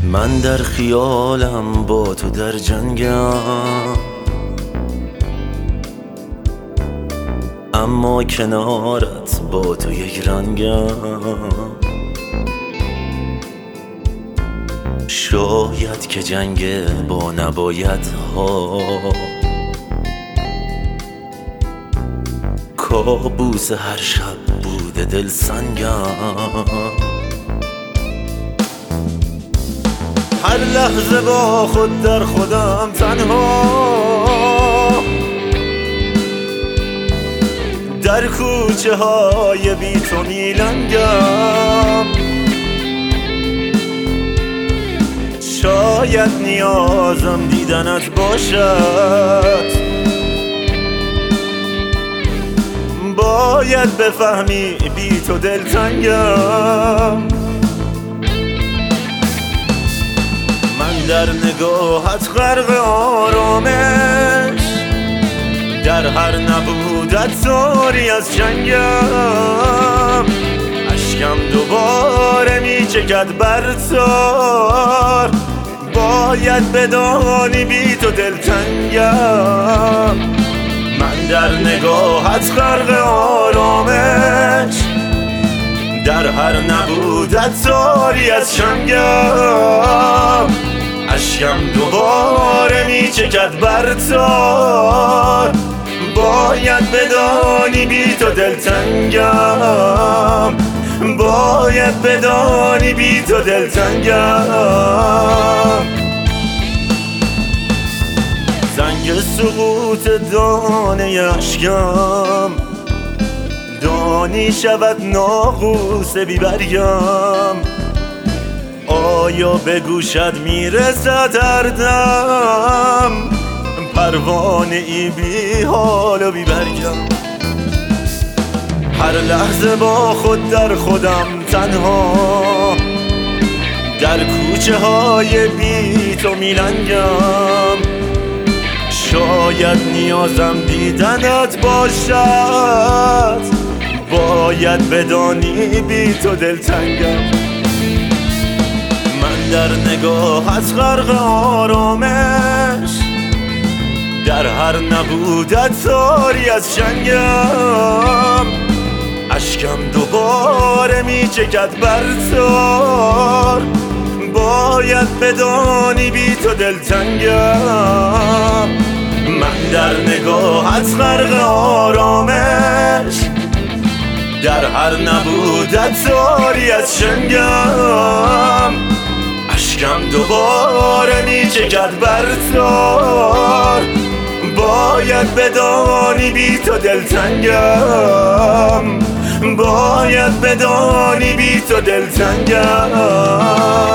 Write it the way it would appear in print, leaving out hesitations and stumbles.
من در خیالم با تو در جنگم، اما کنارت با تو یک رنگم. شاید که جنگ با نباید ها کابوس هر شب بوده دل سنگم. هر لحظه با خود در خودم تنها، در کوچه های بی تو میلنگم. شاید نیازم دیدنت باشد، باید بفهمی بی تو دلتنگم. من در نگاهت غرق آرامش، در هر نبودت زاری از جنگم. اشکم دوباره میچکد بر تار، باید بدانی بی تو دلتنگم. من در نگاهت غرق آرامش، در هر نبودت زاری از جنگم. اشکم دوباره میچکد بر تار، باید بدانی بی تو دلتنگم. باید بدانی بی تو دلتنگم. زنگ سقوط دانه اشکم، دانی شود ناقوس بی برگم. آیا به گوشت میرسد هر دم، پروانه ای بی حال و بی برگم. هر لحظه با خود در خودم تنها، در کوچه های بی تو میلنگم. شاید نیازم دیدنت باشد، باید بدانی بی تو دلتنگم. من در نگاهت غرق آرامش، در هر نبودت زاری از جنگم. اشکم دوباره میچکد بر تار، باید بدانی بی تو دلتنگم. من در نگاهت غرق آرامش، در هر نبودت زاری از جنگم. اشکم دوباره میچکد بر تار، باید بدانی بی تو دلتنگم. باید بدانی بی تو دلتنگم.